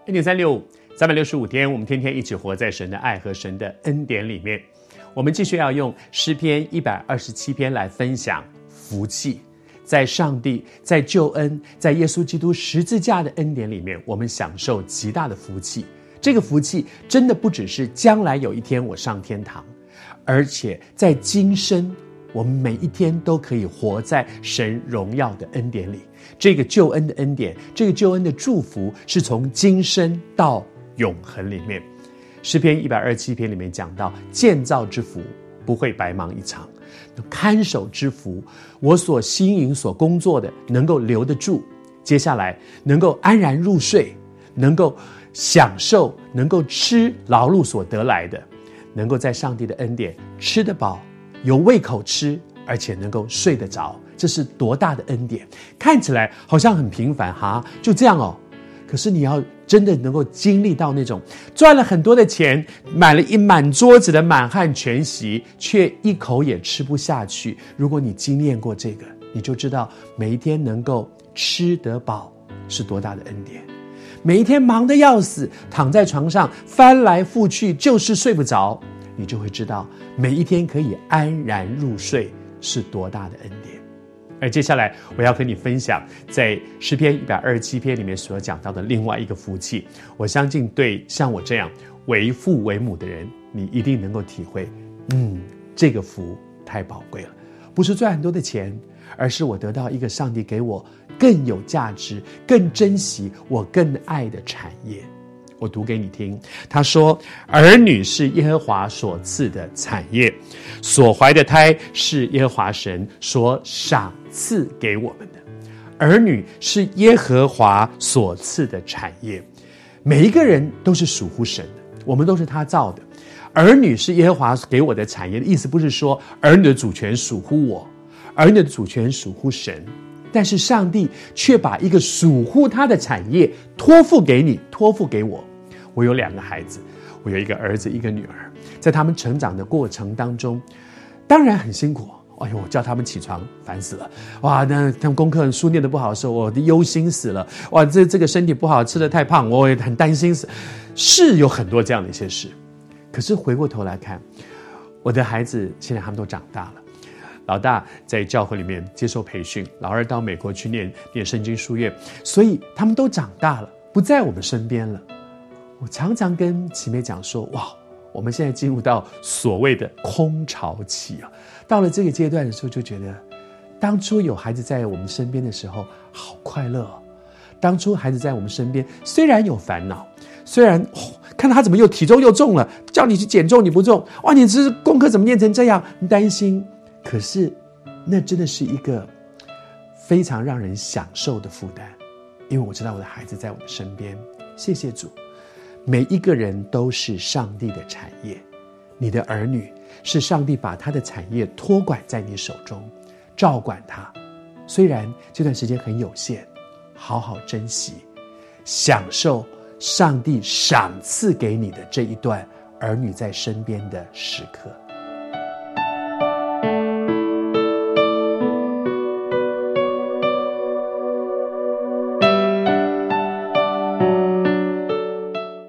1.365，365天，我们天天一起活在神的爱和神的恩典里面。我们继续要用诗篇127篇来分享福气。在上帝、在救恩、在耶稣基督十字架的恩典里面，我们享受极大的福气。这个福气真的不只是将来有一天我上天堂，而且在今生我们每一天都可以活在神荣耀的恩典里。这个救恩的恩典，这个救恩的祝福是从今生到永恒里面。诗篇127篇里面讲到，建造之福不会白忙一场，看守之福，我所经营所工作的能够留得住，接下来能够安然入睡，能够享受，能够吃劳碌所得来的，能够在上帝的恩典吃得饱，有胃口吃，而且能够睡得着，这是多大的恩典。看起来好像很平凡哈，就这样哦。可是你要真的能够经历到那种赚了很多的钱，买了一满桌子的满汉全席，却一口也吃不下去。如果你经验过这个，你就知道每一天能够吃得饱是多大的恩典。每一天忙得要死，躺在床上翻来覆去就是睡不着，你就会知道每一天可以安然入睡是多大的恩典。而接下来我要跟你分享在诗篇127篇里面所讲到的另外一个福气，我相信对像我这样为父为母的人，你一定能够体会，这个福太宝贵了，不是赚很多的钱，而是我得到一个上帝给我更有价值、更珍惜、我更爱的产业。我读给你听，他说，儿女是耶和华所赐的产业，所怀的胎是耶和华神所赏赐给我们的。儿女是耶和华所赐的产业，每一个人都是属乎神的，我们都是他造的。儿女是耶和华给我的产业的意思不是说儿女的主权属乎我，儿女的主权属乎神，但是上帝却把一个属乎他的产业托付给你，托付给我。我有2个孩子，我有一个儿子一个女儿，在他们成长的过程当中，当然很辛苦。我叫他们起床烦死了，哇，那他们功课书念得不好的时候，我忧心死了，哇，这个身体不好，吃得太胖，我也很担心死，是有很多这样的一些事。可是回过头来看，我的孩子现在他们都长大了，老大在教会里面接受培训，老二到美国去念圣经书院，所以他们都长大了，不在我们身边了。我常常跟琪妹讲说，哇，我们现在进入到所谓的空巢期啊。到了这个阶段的时候，就觉得当初有孩子在我们身边的时候好快乐哦。当初孩子在我们身边，虽然有烦恼，虽然看到他怎么又体重又重了，叫你去减重你不重，哇，你这功课怎么念成这样，你担心。可是那真的是一个非常让人享受的负担，因为我知道我的孩子在我的身边。谢谢主，每一个人都是上帝的产业，你的儿女是上帝把他的产业托管在你手中，照管他。虽然这段时间很有限，好好珍惜，享受上帝赏赐给你的这一段儿女在身边的时刻。